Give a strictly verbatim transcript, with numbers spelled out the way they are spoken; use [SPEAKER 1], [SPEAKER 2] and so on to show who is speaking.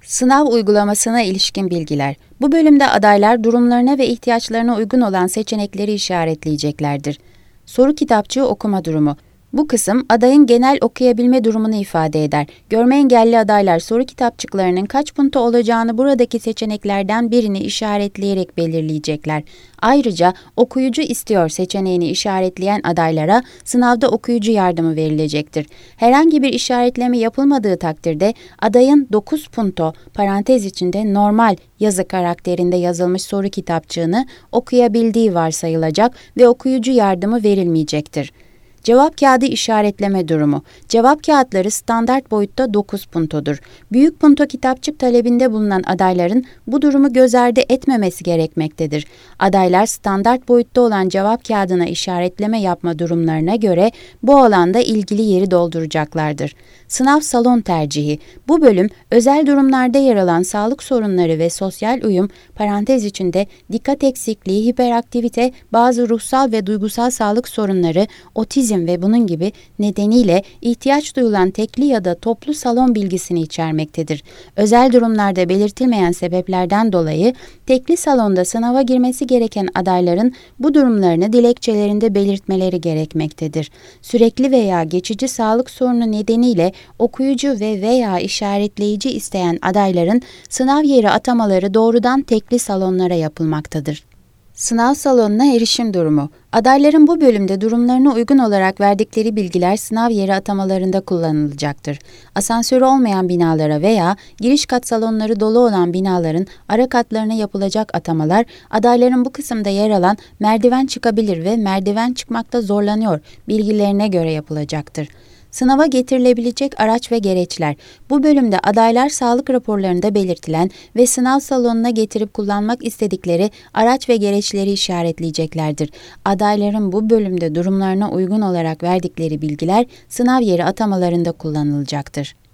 [SPEAKER 1] Sınav uygulamasına ilişkin bilgiler. Bu bölümde adaylar durumlarına ve ihtiyaçlarına uygun olan seçenekleri işaretleyeceklerdir. Soru kitapçığı okuma durumu. Bu kısım adayın genel okuyabilme durumunu ifade eder. Görme engelli adaylar soru kitapçıklarının kaç punto olacağını buradaki seçeneklerden birini işaretleyerek belirleyecekler. Ayrıca okuyucu istiyor seçeneğini işaretleyen adaylara sınavda okuyucu yardımı verilecektir. Herhangi bir işaretleme yapılmadığı takdirde adayın dokuz punto parantez içinde normal yazı karakterinde yazılmış soru kitapçığını okuyabildiği varsayılacak ve okuyucu yardımı verilmeyecektir. Cevap kağıdı işaretleme durumu. Cevap kağıtları standart boyutta dokuz puntodur. Büyük punto kitapçık talebinde bulunan adayların bu durumu göz ardı etmemesi gerekmektedir. Adaylar standart boyutta olan cevap kağıdına işaretleme yapma durumlarına göre bu alanda ilgili yeri dolduracaklardır. Sınav salon tercihi. Bu bölüm özel durumlarda yer alan sağlık sorunları ve sosyal uyum, parantez içinde dikkat eksikliği, hiperaktivite, bazı ruhsal ve duygusal sağlık sorunları, otizm ve bunun gibi nedeniyle ihtiyaç duyulan tekli ya da toplu salon bilgisini içermektedir. Özel durumlarda belirtilmeyen sebeplerden dolayı tekli salonda sınava girmesi gereken adayların bu durumlarını dilekçelerinde belirtmeleri gerekmektedir. Sürekli veya geçici sağlık sorunu nedeniyle okuyucu ve veya işaretleyici isteyen adayların sınav yeri atamaları doğrudan tekli salonlara yapılmaktadır. Sınav salonuna erişim durumu. Adayların bu bölümde durumlarına uygun olarak verdikleri bilgiler sınav yeri atamalarında kullanılacaktır. Asansörü olmayan binalara veya giriş kat salonları dolu olan binaların ara katlarına yapılacak atamalar, adayların bu kısımda yer alan merdiven çıkabilir ve merdiven çıkmakta zorlanıyor bilgilerine göre yapılacaktır. Sınava getirilebilecek araç ve gereçler. Bu bölümde adaylar sağlık raporlarında belirtilen ve sınav salonuna getirip kullanmak istedikleri araç ve gereçleri işaretleyeceklerdir. Adayların bu bölümde durumlarına uygun olarak verdikleri bilgiler sınav yeri atamalarında kullanılacaktır.